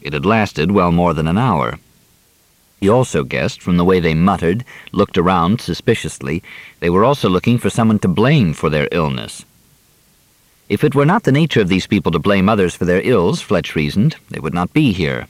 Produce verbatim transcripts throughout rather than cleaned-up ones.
It had lasted well more than an hour. He also guessed, from the way they muttered, looked around suspiciously, they were also looking for someone to blame for their illness. If it were not the nature of these people to blame others for their ills, Fletch reasoned, they would not be here.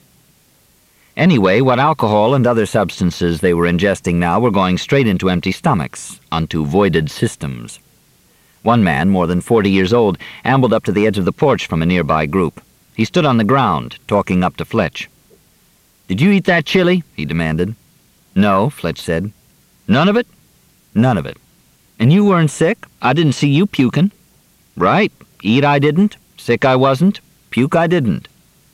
Anyway, what alcohol and other substances they were ingesting now were going straight into empty stomachs, onto voided systems. One man, more than forty years old, ambled up to the edge of the porch from a nearby group. He stood on the ground, talking up to Fletch. "Did you eat that chili?" he demanded. "No," Fletch said. "None of it?" "None of it." "And you weren't sick? I didn't see you puking." "Right. Eat I didn't. Sick I wasn't. Puke I didn't."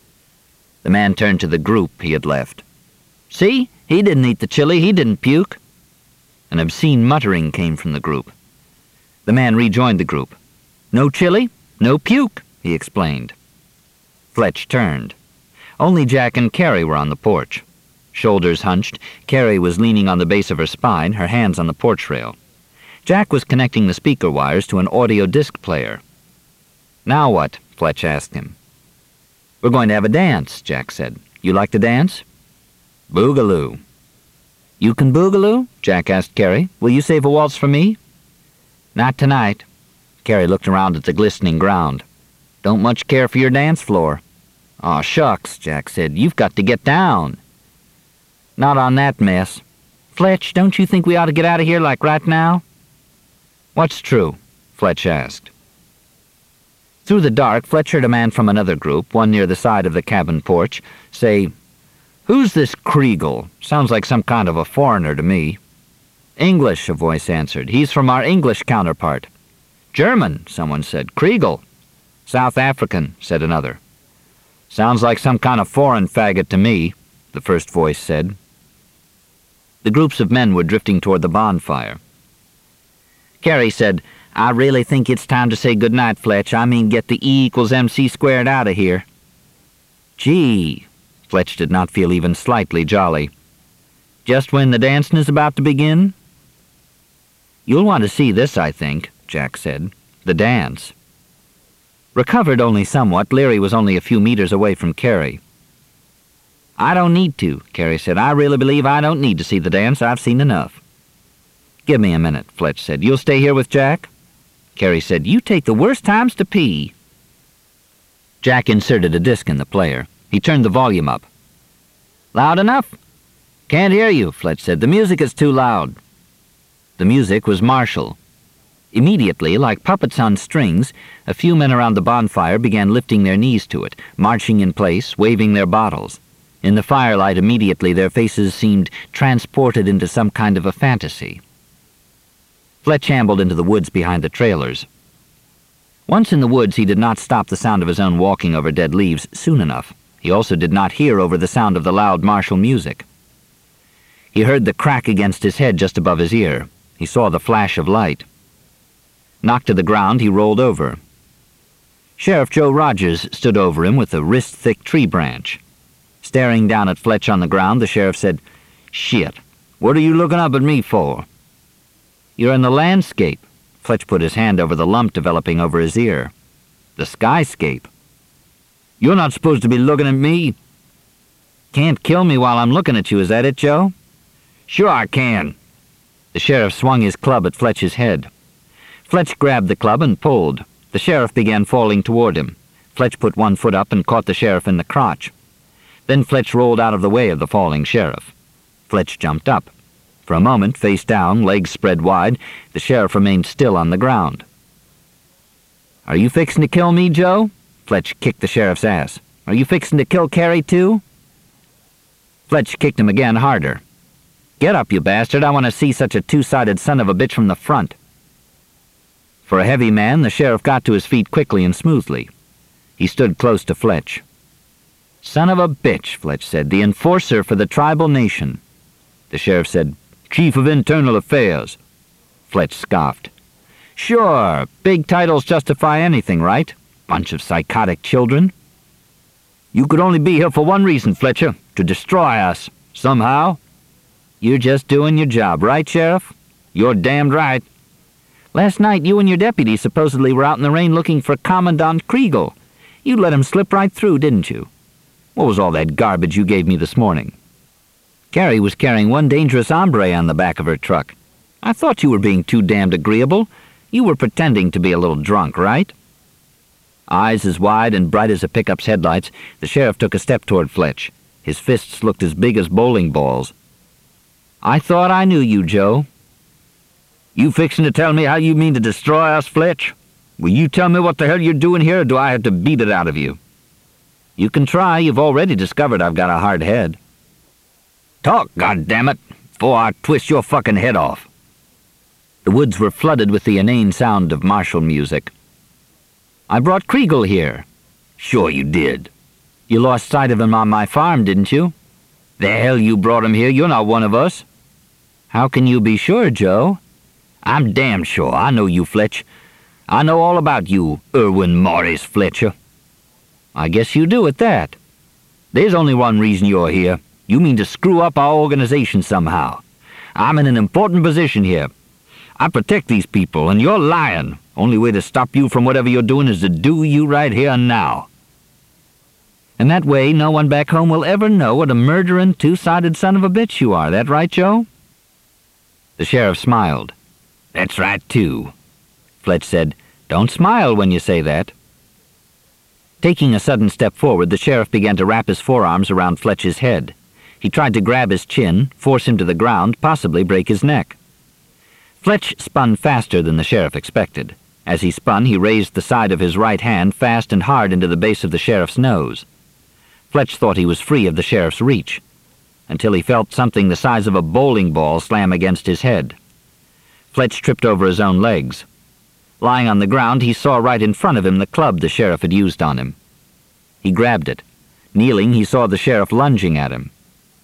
The man turned to the group he had left. "See? He didn't eat the chili. He didn't puke." An obscene muttering came from the group. The man rejoined the group. "No chili, no puke," he explained. Fletch turned. Only Jack and Carrie were on the porch. Shoulders hunched, Carrie was leaning on the base of her spine, her hands on the porch rail. Jack was connecting the speaker wires to an audio disc player. "Now what?" Fletch asked him. "We're going to have a dance," Jack said. "You like to dance?" "Boogaloo." "You can boogaloo?" Jack asked Carrie. "Will you save a waltz for me?" "Not tonight." Carrie looked around at the glistening ground. "Don't much care for your dance floor." "Aw, shucks," Jack said. "You've got to get down." "Not on that mess. Fletch, don't you think we ought to get out of here like right now?" "What's true?" Fletch asked. Through the dark, Fletch heard a man from another group, one near the side of the cabin porch, say, "Who's this Kriegel? Sounds like some kind of a foreigner to me." "English," a voice answered. "He's from our English counterpart." "German," someone said. "Kriegel." "South African," said another. "Sounds like some kind of foreign faggot to me," the first voice said. The groups of men were drifting toward the bonfire. Carrie said, "I really think it's time to say good night, Fletch. I mean get the E equals M C squared out of here." "Gee," Fletch did not feel even slightly jolly. "Just when the dancing is about to begin?" "You'll want to see this, I think," Jack said. "The dance." Recovered only somewhat, Leary was only a few meters away from Carrie. "I don't need to," Carrie said. "I really believe I don't need to see the dance. I've seen enough." "Give me a minute," Fletch said. "You'll stay here with Jack?" Carrie said, "You take the worst times to pee." Jack inserted a disc in the player. He turned the volume up. "Loud enough?" "Can't hear you," Fletch said. "The music is too loud." The music was martial. Immediately, like puppets on strings, a few men around the bonfire began lifting their knees to it, marching in place, waving their bottles. In the firelight immediately their faces seemed transported into some kind of a fantasy. Fletch ambled into the woods behind the trailers. Once in the woods, he did not stop the sound of his own walking over dead leaves soon enough. He also did not hear over the sound of the loud martial music. He heard the crack against his head just above his ear. He saw the flash of light. Knocked to the ground, he rolled over. Sheriff Joe Rogers stood over him with a wrist-thick tree branch. Staring down at Fletch on the ground, the sheriff said, "Shit, what are you looking up at me for?" "You're in the landscape." Fletch put his hand over the lump developing over his ear. "The skyscape." "You're not supposed to be looking at me." "Can't kill me while I'm looking at you, is that it, Joe?" "Sure I can." The sheriff swung his club at Fletch's head. Fletch grabbed the club and pulled. The sheriff began falling toward him. Fletch put one foot up and caught the sheriff in the crotch. Then Fletch rolled out of the way of the falling sheriff. Fletch jumped up. For a moment, face down, legs spread wide, the sheriff remained still on the ground. "Are you fixin' to kill me, Joe?" Fletch kicked the sheriff's ass. "Are you fixin' to kill Carrie, too?" Fletch kicked him again, harder. "Get up, you bastard. I want to see such a two-sided son of a bitch from the front." For a heavy man, the sheriff got to his feet quickly and smoothly. He stood close to Fletch. "Son of a bitch," Fletch said, "the enforcer for the tribal nation." The sheriff said, "Chief of Internal Affairs." Fletch scoffed. "Sure, big titles justify anything, right? Bunch of psychotic children." "You could only be here for one reason, Fletcher, to destroy us, somehow." "You're just doing your job, right, Sheriff?" "You're damned right." "Last night you and your deputy supposedly were out in the rain looking for Commandant Kriegel. You let him slip right through, didn't you?" What was all that garbage you gave me this morning?" "Carrie was carrying one dangerous hombre on the back of her truck. I thought you were being too damned agreeable. You were pretending to be a little drunk, right?" Eyes as wide and bright as a pickup's headlights, the sheriff took a step toward Fletch. His fists looked as big as bowling balls. "I thought I knew you, Joe." "You fixin' to tell me how you mean to destroy us, Fletch? Will you tell me what the hell you're doing here, or do I have to beat it out of you?" "You can try. You've already discovered I've got a hard head." "Talk, goddammit, before I twist your fucking head off." The woods were flooded with the inane sound of martial music. "I brought Kriegel here." "Sure you did." "You lost sight of him on my farm, didn't you?" "The hell you brought him here? You're not one of us." "How can you be sure, Joe?" "I'm damn sure. I know you, Fletch. I know all about you, Irwin Morris Fletcher." "I guess you do at that." "There's only one reason you're here. You mean to screw up our organization somehow. I'm in an important position here. I protect these people, and you're lying. Only way to stop you from whatever you're doing is to do you right here and now." "And that way no one back home will ever know what a murdering, two-sided son of a bitch you are. That right, Joe?" The sheriff smiled. "That's right, too." Fletch said, "Don't smile when you say that." Taking a sudden step forward, the sheriff began to wrap his forearms around Fletch's head. He tried to grab his chin, force him to the ground, possibly break his neck. Fletch spun faster than the sheriff expected. As he spun, he raised the side of his right hand fast and hard into the base of the sheriff's nose. Fletch thought he was free of the sheriff's reach, until he felt something the size of a bowling ball slam against his head. Fletch tripped over his own legs. Lying on the ground, he saw right in front of him the club the sheriff had used on him. He grabbed it. Kneeling, he saw the sheriff lunging at him.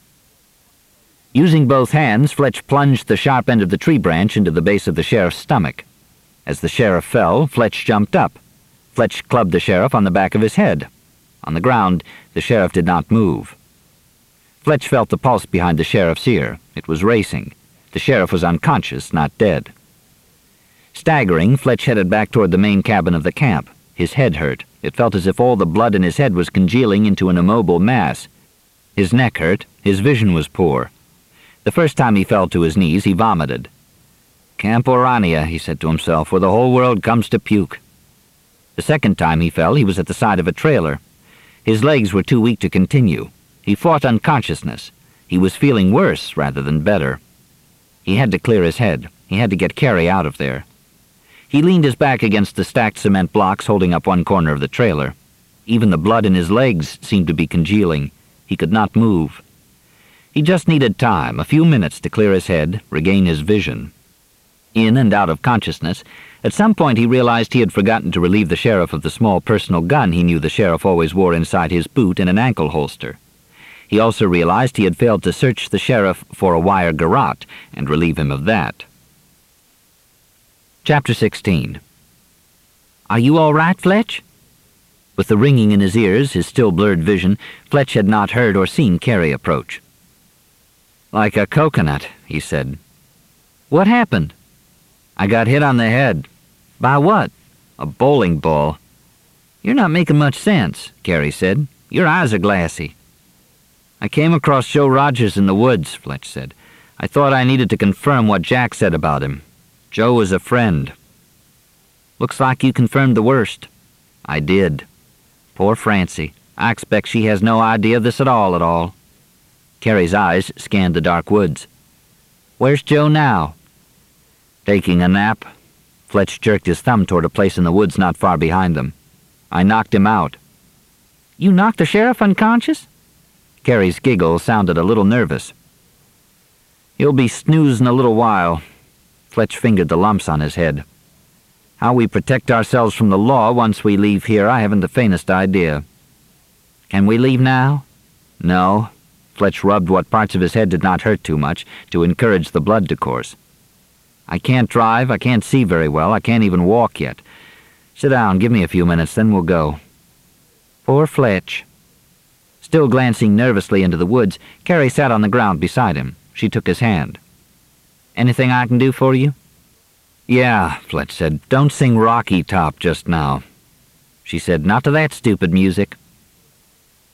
Using both hands, Fletch plunged the sharp end of the tree branch into the base of the sheriff's stomach. As the sheriff fell, Fletch jumped up. Fletch clubbed the sheriff on the back of his head. On the ground, the sheriff did not move. Fletch felt the pulse behind the sheriff's ear. It was racing. The sheriff was unconscious, not dead. Staggering, Fletch headed back toward the main cabin of the camp. His head hurt. It felt as if all the blood in his head was congealing into an immobile mass. His neck hurt. His vision was poor. The first time he fell to his knees, he vomited. "Camp Orania," he said to himself, "where the whole world comes to puke." The second time he fell, he was at the side of a trailer. His legs were too weak to continue. He fought unconsciousness. He was feeling worse rather than better. He had to clear his head. He had to get Carrie out of there. He leaned his back against the stacked cement blocks holding up one corner of the trailer. Even the blood in his legs seemed to be congealing. He could not move. He just needed time, a few minutes to clear his head, regain his vision. In and out of consciousness, at some point he realized he had forgotten to relieve the sheriff of the small personal gun he knew the sheriff always wore inside his boot in an ankle holster. He also realized he had failed to search the sheriff for a wire garrote and relieve him of that. Chapter sixteen. "Are you all right, Fletch?" With the ringing in his ears, his still blurred vision, Fletch had not heard or seen Carrie approach. "Like a coconut," he said. "What happened?" "I got hit on the head." "By what?" "A bowling ball." "You're not making much sense," Carrie said. "Your eyes are glassy." "I came across Joe Rogers in the woods," Fletch said. "I thought I needed to confirm what Jack said about him. Joe was a friend." "Looks like you confirmed the worst." "I did." "Poor Francie. I expect she has no idea of this at all at all." Carrie's eyes scanned the dark woods. "Where's Joe now?" "Taking a nap." Fletch jerked his thumb toward a place in the woods not far behind them. "I knocked him out." "You knocked the sheriff unconscious?" Carrie's giggle sounded a little nervous. "He'll be snoozing a little while." Fletch fingered the lumps on his head. "How we protect ourselves from the law once we leave here, I haven't the faintest idea." "Can we leave now?" "No." Fletch rubbed what parts of his head did not hurt too much to encourage the blood to course. "I can't drive, I can't see very well, I can't even walk yet. Sit down, give me a few minutes, then we'll go." Poor Fletch. Still glancing nervously into the woods, Carrie sat on the ground beside him. She took his hand. "Anything I can do for you?" "Yeah," Fletch said. "Don't sing Rocky Top just now." She said, "Not to that stupid music."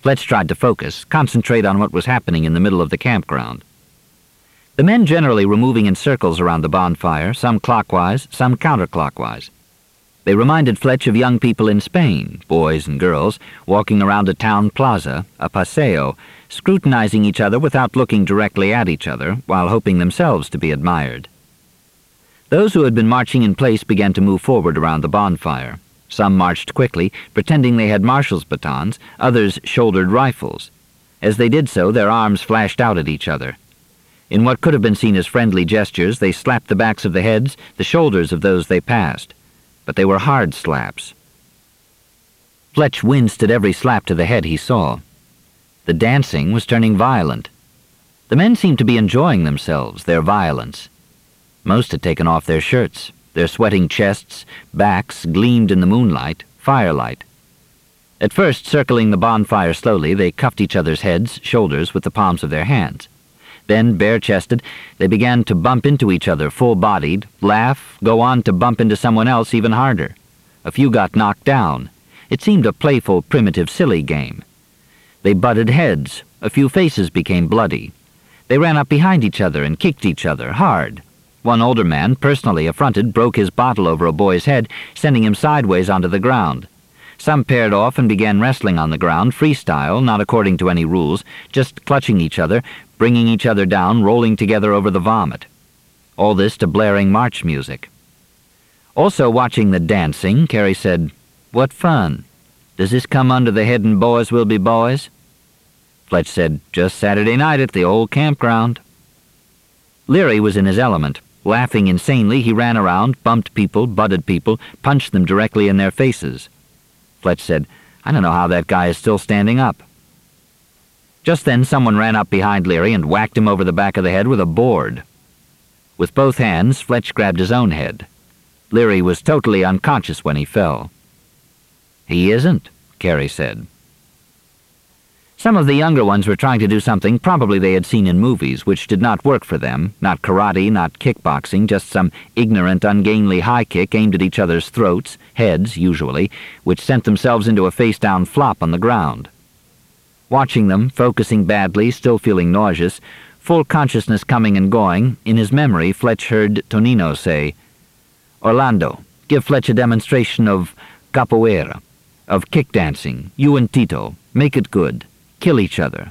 Fletch tried to focus, concentrate on what was happening in the middle of the campground. The men generally were moving in circles around the bonfire, some clockwise, some counterclockwise. They reminded Fletch of young people in Spain, boys and girls, walking around a town plaza, a paseo, scrutinizing each other without looking directly at each other, while hoping themselves to be admired. Those who had been marching in place began to move forward around the bonfire. Some marched quickly, pretending they had marshal's batons, others shouldered rifles. As they did so, their arms flashed out at each other. In what could have been seen as friendly gestures, they slapped the backs of the heads, the shoulders of those they passed. But they were hard slaps. Fletch winced at every slap to the head he saw. The dancing was turning violent. The men seemed to be enjoying themselves, their violence. Most had taken off their shirts. Their sweating chests, backs gleamed in the moonlight, firelight. At first, circling the bonfire slowly, they cuffed each other's heads, shoulders with the palms of their hands. Then, bare-chested, they began to bump into each other full-bodied, laugh, go on to bump into someone else even harder. A few got knocked down. It seemed a playful, primitive, silly game. They butted heads. A few faces became bloody. They ran up behind each other and kicked each other hard. One older man, personally affronted, broke his bottle over a boy's head, sending him sideways onto the ground. Some paired off and began wrestling on the ground, freestyle, not according to any rules, just clutching each other, bringing each other down, rolling together over the vomit. All this to blaring march music. Also watching the dancing, Carrie said, "What fun. Does this come under the headin' boys will be boys?" Fletch said, "Just Saturday night at the old campground." Leary was in his element. Laughing insanely, he ran around, bumped people, butted people, punched them directly in their faces. Fletch said, "I don't know how that guy is still standing up." Just then someone ran up behind Leary and whacked him over the back of the head with a board. With both hands, Fletch grabbed his own head. Leary was totally unconscious when he fell. "He isn't," Carrie said. Some of the younger ones were trying to do something probably they had seen in movies, which did not work for them, not karate, not kickboxing, just some ignorant, ungainly high kick aimed at each other's throats, heads, usually, which sent themselves into a face-down flop on the ground. Watching them, focusing badly, still feeling nauseous, full consciousness coming and going, in his memory Fletch heard Tonino say, "Orlando, give Fletch a demonstration of capoeira, of kick-dancing, you and Tito, make it good. Kill each other."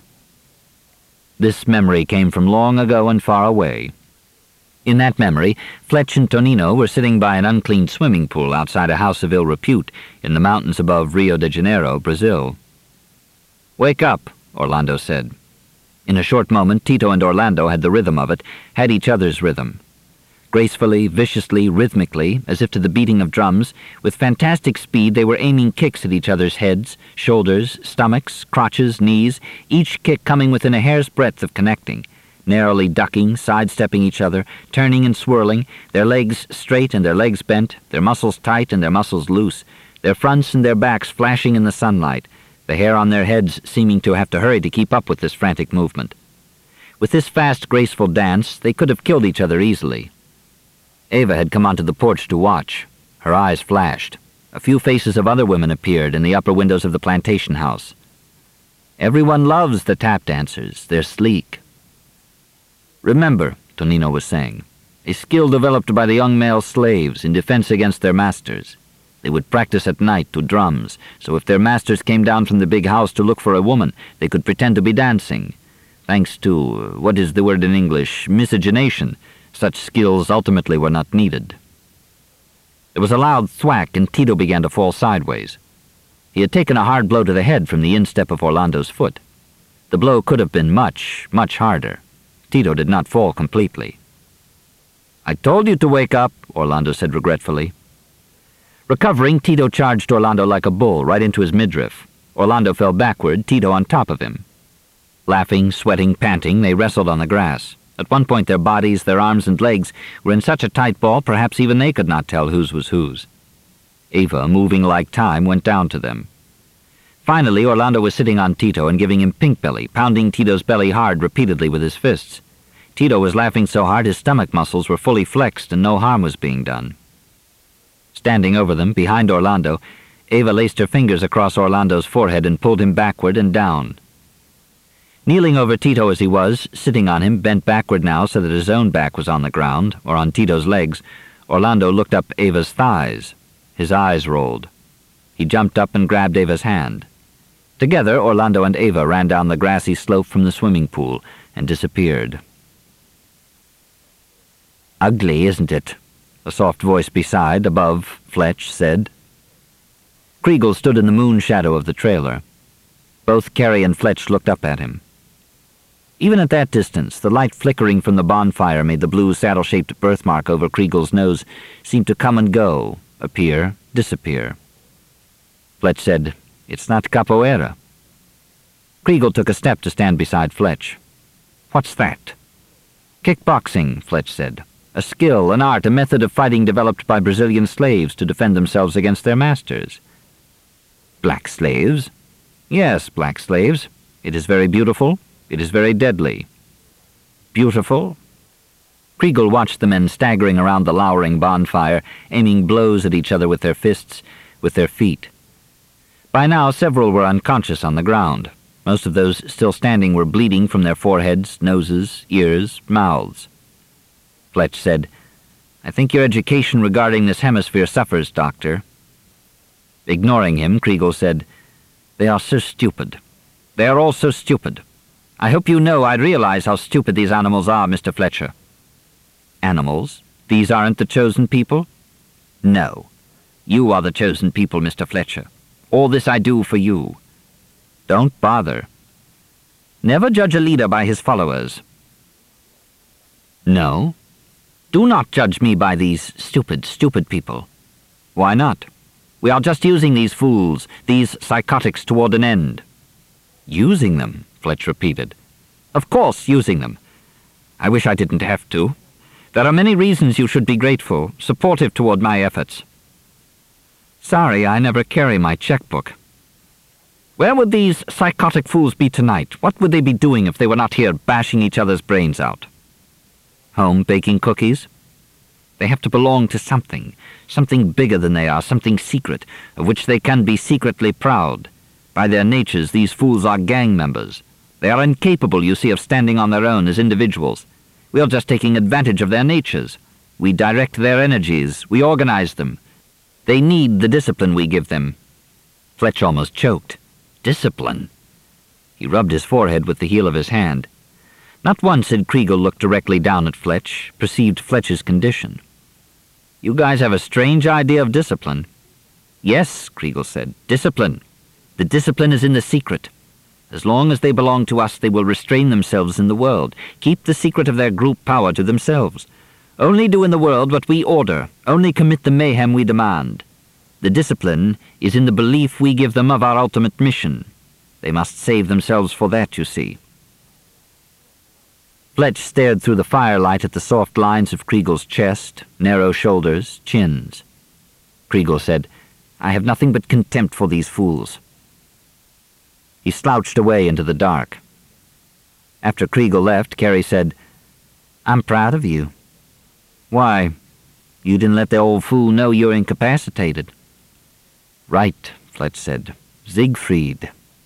This memory came from long ago and far away. In that memory, Fletch and Tonino were sitting by an unclean swimming pool outside a house of ill repute in the mountains above Rio de Janeiro, Brazil. "Wake up," Orlando said. In a short moment, Tito and Orlando had the rhythm of it, had each other's rhythm. Gracefully, viciously, rhythmically, as if to the beating of drums, with fantastic speed they were aiming kicks at each other's heads, shoulders, stomachs, crotches, knees, each kick coming within a hair's breadth of connecting, narrowly ducking, sidestepping each other, turning and swirling, their legs straight and their legs bent, their muscles tight and their muscles loose, their fronts and their backs flashing in the sunlight, the hair on their heads seeming to have to hurry to keep up with this frantic movement. With this fast, graceful dance, they could have killed each other easily. Ava had come onto the porch to watch. Her eyes flashed. A few faces of other women appeared in the upper windows of the plantation house. "Everyone loves the tap dancers. They're sleek." "Remember," Tonino was saying, "a skill developed by the young male slaves in defense against their masters. They would practice at night to drums, so if their masters came down from the big house to look for a woman, they could pretend to be dancing. Thanks to, what is the word in English, miscegenation, such skills ultimately were not needed." There was a loud thwack, and Tito began to fall sideways. He had taken a hard blow to the head from the instep of Orlando's foot. The blow could have been much, much harder. Tito did not fall completely. "I told you to wake up," Orlando said regretfully. Recovering, Tito charged Orlando like a bull right into his midriff. Orlando fell backward, Tito on top of him. Laughing, sweating, panting, they wrestled on the grass. At one point their bodies, their arms and legs were in such a tight ball perhaps even they could not tell whose was whose. Ava, moving like time, went down to them. Finally, Orlando was sitting on Tito and giving him pink belly, pounding Tito's belly hard repeatedly with his fists. Tito was laughing so hard his stomach muscles were fully flexed and no harm was being done. Standing over them, behind Orlando, Eva laced her fingers across Orlando's forehead and pulled him backward and down. Kneeling over Tito as he was, sitting on him, bent backward now so that his own back was on the ground, or on Tito's legs, Orlando looked up Eva's thighs. His eyes rolled. He jumped up and grabbed Eva's hand. Together, Orlando and Eva ran down the grassy slope from the swimming pool and disappeared. "Ugly, isn't it?" a soft voice beside, above, Fletch said. Kriegel stood in the moon shadow of the trailer. Both Carrie and Fletch looked up at him. Even at that distance, the light flickering from the bonfire made the blue saddle-shaped birthmark over Kriegel's nose seem to come and go, appear, disappear. Fletch said, "It's not capoeira." Kriegel took a step to stand beside Fletch. "What's that?" "Kickboxing," Fletch said. "A skill, an art, a method of fighting developed by Brazilian slaves to defend themselves against their masters." "Black slaves?" "Yes, black slaves. It is very beautiful. It is very deadly." "Beautiful?" Kriegel watched the men staggering around the lowering bonfire, aiming blows at each other with their fists, with their feet. By now, several were unconscious on the ground. Most of those still standing were bleeding from their foreheads, noses, ears, mouths. Fletch said, "I think your education regarding this hemisphere suffers, Doctor." Ignoring him, Kriegel said, "They are so stupid. They are all so stupid. I hope you know I realize how stupid these animals are, Mister Fletcher." "Animals? These aren't the chosen people?" "No. You are the chosen people, Mister Fletcher. All this I do for you." "Don't bother." "Never judge a leader by his followers." "No. Do not judge me by these stupid, stupid people." "Why not? We are just using these fools, these psychotics toward an end." "Using them," Fletch repeated. "Of course, using them. I wish I didn't have to. There are many reasons you should be grateful, supportive toward my efforts." "Sorry, I never carry my checkbook." "Where would these psychotic fools be tonight? What would they be doing if they were not here bashing each other's brains out?" "Home baking cookies?" "They have to belong to something, something bigger than they are, something secret, of which they can be secretly proud. By their natures, these fools are gang members. They are incapable, you see, of standing on their own as individuals. We are just taking advantage of their natures. We direct their energies. We organize them. They need the discipline we give them." Fletch almost choked. Discipline? He rubbed his forehead with the heel of his hand. Not once had Kriegel looked directly down at Fletch, perceived Fletch's condition. "You guys have a strange idea of discipline." "Yes," Kriegel said, "discipline. The discipline is in the secret. As long as they belong to us, they will restrain themselves in the world, keep the secret of their group power to themselves. Only do in the world what we order, only commit the mayhem we demand. The discipline is in the belief we give them of our ultimate mission. They must save themselves for that, you see." Fletch stared through the firelight at the soft lines of Kriegel's chest, narrow shoulders, chins. Kriegel said, "I have nothing but contempt for these fools." He slouched away into the dark. After Kriegel left, Carrie said, "I'm proud of you." "Why? You didn't let the old fool know you're incapacitated." "Right," Fletch said. "Siegfried."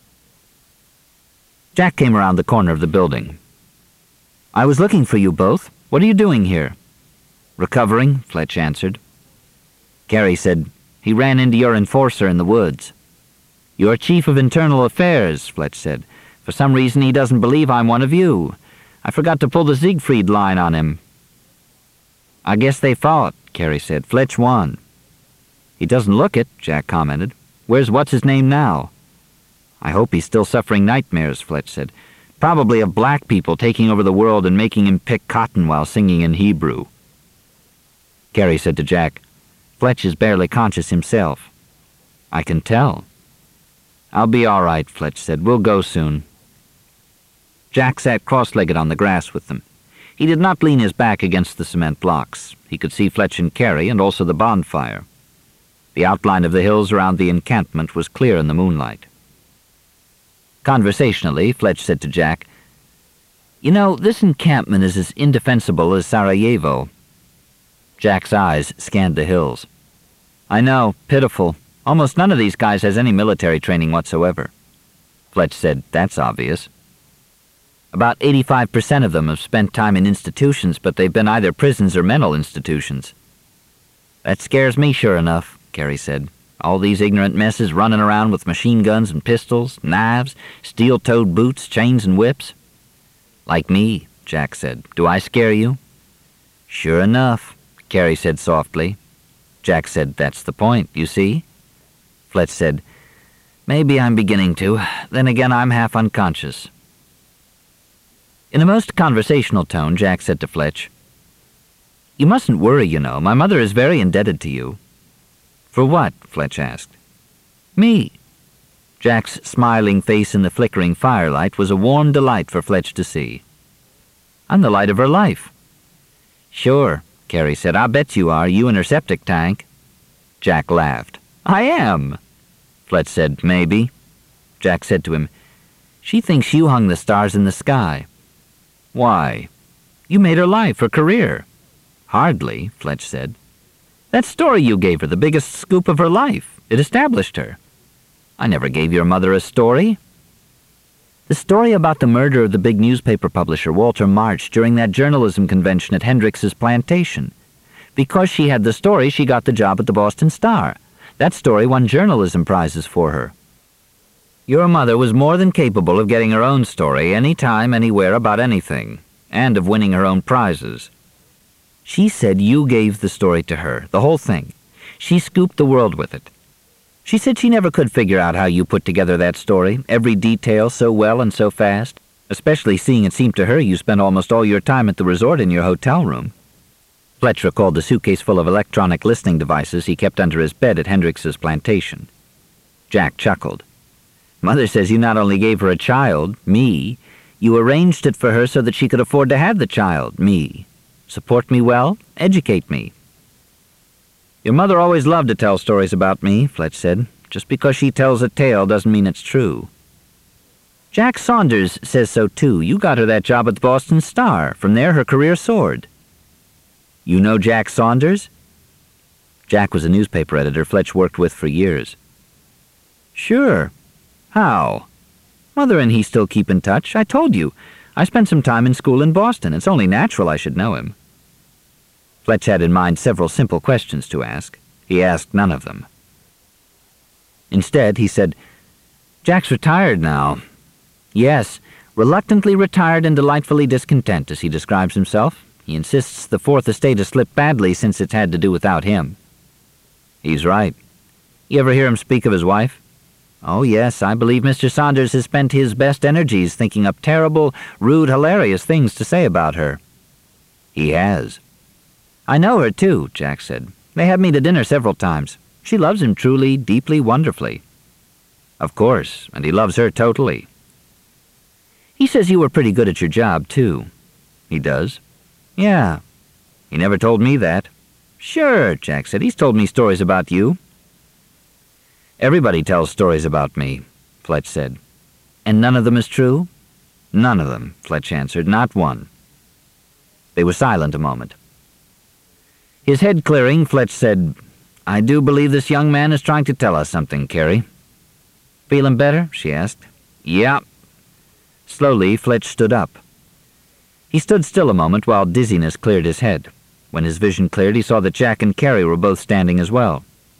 Jack came around the corner of the building. "I was looking for you both. What are you doing here?" "Recovering," Fletch answered. Carrie said, "He ran into your enforcer in the woods." "You're chief of internal affairs," Fletch said. "For some reason he doesn't believe I'm one of you. I forgot to pull the Siegfried line on him." "I guess they fought," Carrie said. "Fletch won." "He doesn't look it," Jack commented. "Where's what's-his-name now?" "I hope he's still suffering nightmares," Fletch said. "Probably of black people taking over the world and making him pick cotton while singing in Hebrew." Carrie said to Jack, "Fletch is barely conscious himself." "I can tell." "I'll be all right," Fletch said. "We'll go soon." Jack sat cross-legged on the grass with them. He did not lean his back against the cement blocks. He could see Fletch and Carrie and also the bonfire. The outline of the hills around the encampment was clear in the moonlight. Conversationally, Fletch said to Jack, "You know, this encampment is as indefensible as Sarajevo." Jack's eyes scanned the hills. "I know, pitiful. Almost none of these guys has any military training whatsoever. Fletch said, "That's obvious." "About eighty-five percent of them have spent time in institutions, but they've been either prisons or mental institutions." "That scares me sure enough," Carey said. "All these ignorant messes running around with machine guns and pistols, knives, steel-toed boots, chains and whips." "Like me," Jack said. "Do I scare you?" "Sure enough," Carey said softly. Jack said, "That's the point, you see?" Fletch said, "Maybe I'm beginning to. Then again, I'm half unconscious." In a most conversational tone, Jack said to Fletch, "You mustn't worry, you know. My mother is very indebted to you." "For what?" Fletch asked. "Me." Jack's smiling face in the flickering firelight was a warm delight for Fletch to see. "I'm the light of her life." "Sure," Carey said. "I bet you are, you and her septic tank." Jack laughed. "I am." Fletch said, "Maybe." Jack said to him, "She thinks you hung the stars in the sky." "Why?" "You made her life, her career." "Hardly," Fletch said. "That story you gave her, the biggest scoop of her life. It established her." "I never gave your mother a story." "The story about the murder of the big newspaper publisher, Walter March, during that journalism convention at Hendrix's plantation. Because she had the story, she got the job at the Boston Star. That story won journalism prizes for her." "Your mother was more than capable of getting her own story any time, anywhere, about anything, and of winning her own prizes. She said you gave the story to her, the whole thing. She scooped the world with it. She said she never could figure out how you put together that story, every detail so well and so fast, especially seeing it seemed to her you spent almost all your time at the resort in your hotel room." Fletch recalled the suitcase full of electronic listening devices he kept under his bed at Hendrix's plantation. Jack chuckled. "Mother says you not only gave her a child, me, you arranged it for her so that she could afford to have the child, me. Support me well, educate me." "Your mother always loved to tell stories about me," Fletch said. "Just because she tells a tale doesn't mean it's true." "Jack Saunders says so too. You got her that job at the Boston Star. From there her career soared." "You know Jack Saunders?" Jack was a newspaper editor Fletch worked with for years. "Sure. How?" "Mother and he still keep in touch. I told you. I spent some time in school in Boston. It's only natural I should know him." Fletch had in mind several simple questions to ask. He asked none of them. Instead, he said, "Jack's retired now." "Yes, reluctantly retired and delightfully discontent, as he describes himself. He insists the Fourth Estate has slipped badly since it's had to do without him." "He's right. You ever hear him speak of his wife?" "Oh, yes, I believe Mister Saunders has spent his best energies thinking up terrible, rude, hilarious things to say about her." "He has." "I know her, too," Jack said. "They had me to dinner several times. She loves him truly, deeply, wonderfully." "Of course, and he loves her totally." "He says you were pretty good at your job, too." "He does?" "Yeah." "He never told me that." "Sure," Jack said. "He's told me stories about you." "Everybody tells stories about me," Fletch said. "And none of them is true?" "None of them," Fletch answered. "Not one." They were silent a moment. His head clearing, Fletch said, "I do believe this young man is trying to tell us something, Carey." "Feeling better?" she asked. "Yeah." Slowly, Fletch stood up. He stood still a moment while dizziness cleared his head. When his vision cleared, he saw that Jack and Carey were both standing as well.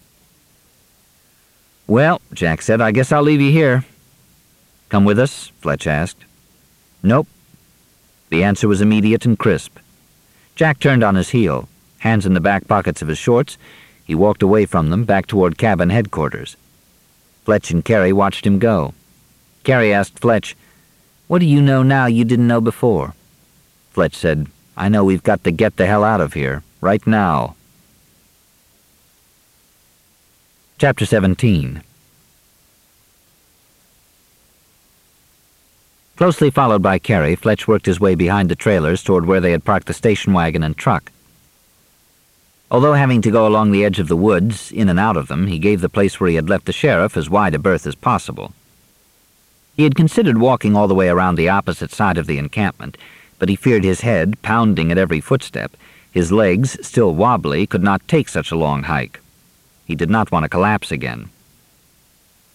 "Well," Jack said, "I guess I'll leave you here." "Come with us?" Fletch asked. "Nope." The answer was immediate and crisp. Jack turned on his heel. Hands in the back pockets of his shorts, he walked away from them, back toward cabin headquarters. Fletch and Carey watched him go. Carey asked Fletch, "What do you know now you didn't know before?" Fletch said, "I know we've got to get the hell out of here, right now." Chapter seventeen. Closely followed by Carey, Fletch worked his way behind the trailers toward where they had parked the station wagon and truck. Although having to go along the edge of the woods, in and out of them, he gave the place where he had left the sheriff as wide a berth as possible. He had considered walking all the way around the opposite side of the encampment, but he feared his head, pounding at every footstep, his legs, still wobbly, could not take such a long hike. He did not want to collapse again.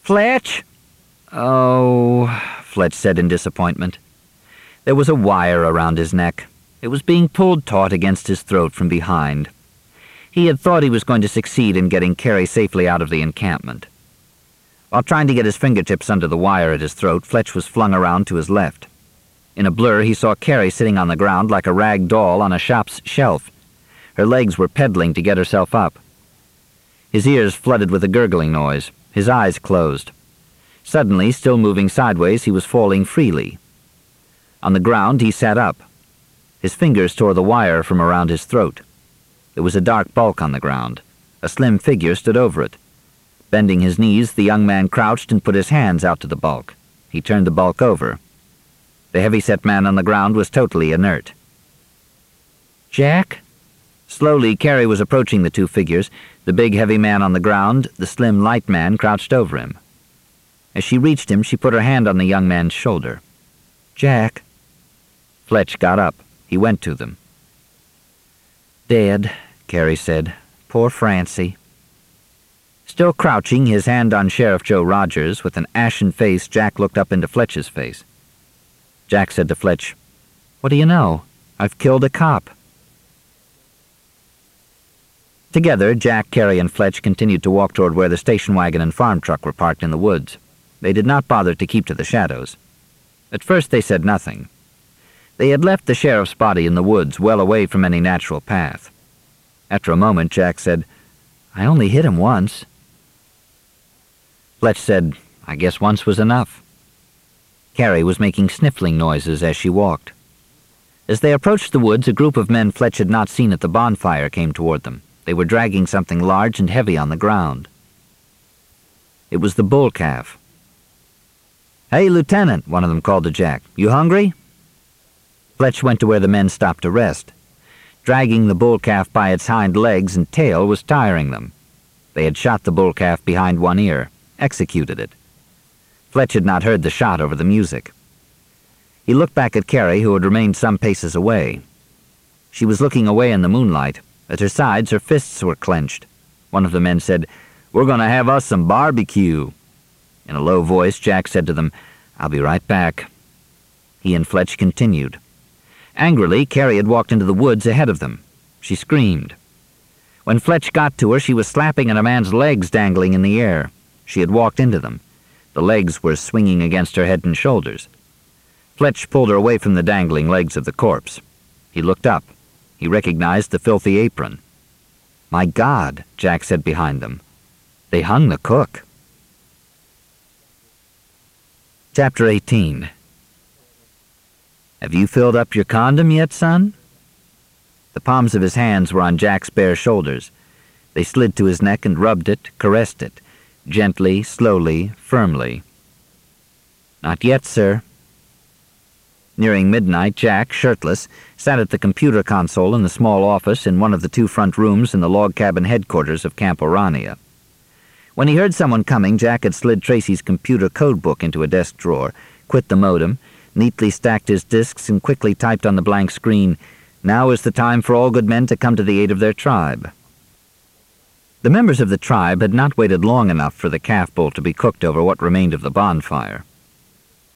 "Fletch!" "Oh," Fletch said in disappointment. There was a wire around his neck. It was being pulled taut against his throat from behind. He had thought he was going to succeed in getting Carrie safely out of the encampment. While trying to get his fingertips under the wire at his throat, Fletch was flung around to his left. In a blur, he saw Carrie sitting on the ground like a rag doll on a shop's shelf. Her legs were pedaling to get herself up. His ears flooded with a gurgling noise. His eyes closed. Suddenly, still moving sideways, he was falling freely. On the ground, he sat up. His fingers tore the wire from around his throat. There was a dark bulk on the ground. A slim figure stood over it. Bending his knees, the young man crouched and put his hands out to the bulk. He turned the bulk over. The heavy-set man on the ground was totally inert. "Jack?" Slowly, Carrie was approaching the two figures, the big, heavy man on the ground, the slim, light man crouched over him. As she reached him, she put her hand on the young man's shoulder. "Jack?" Fletch got up. He went to them. "Dead," Carrie said. "Poor Francie." Still crouching, his hand on Sheriff Joe Rogers, with an ashen face, Jack looked up into Fletch's face. Jack said to Fletch, "What do you know? I've killed a cop." Together, Jack, Carrie, and Fletch continued to walk toward where the station wagon and farm truck were parked in the woods. They did not bother to keep to the shadows. At first they said nothing. They had left the sheriff's body in the woods, well away from any natural path. After a moment, Jack said, "I only hit him once." Fletch said, "I guess once was enough." Carrie was making sniffling noises as she walked. As they approached the woods, a group of men Fletch had not seen at the bonfire came toward them. They were dragging something large and heavy on the ground. It was the bull calf. "Hey, Lieutenant," one of them called to Jack. "You hungry?" Fletch went to where the men stopped to rest. Dragging the bull calf by its hind legs and tail was tiring them. They had shot the bull calf behind one ear, executed it. Fletch had not heard the shot over the music. He looked back at Carrie, who had remained some paces away. She was looking away in the moonlight. At her sides, her fists were clenched. One of the men said, "We're going to have us some barbecue." In a low voice, Jack said to them, "I'll be right back." He and Fletch continued. Angrily, Carrie had walked into the woods ahead of them. She screamed. When Fletch got to her, she was slapping at a man's legs dangling in the air. She had walked into them. The legs were swinging against her head and shoulders. Fletch pulled her away from the dangling legs of the corpse. He looked up. He recognized the filthy apron. "My God," Jack said behind them. "They hung the cook." Chapter eighteen. "Have you filled up your condom yet, son?" The palms of his hands were on Jack's bare shoulders. They slid to his neck and rubbed it, caressed it, gently, slowly, firmly. "Not yet, sir." Nearing midnight, Jack, shirtless, sat at the computer console in the small office in one of the two front rooms in the log cabin headquarters of Camp Orania. When he heard someone coming, Jack had slid Tracy's computer code book into a desk drawer, quit the modem, neatly stacked his disks, and quickly typed on the blank screen, "Now is the time for all good men to come to the aid of their tribe." The members of the tribe had not waited long enough for the calf bull to be cooked over what remained of the bonfire.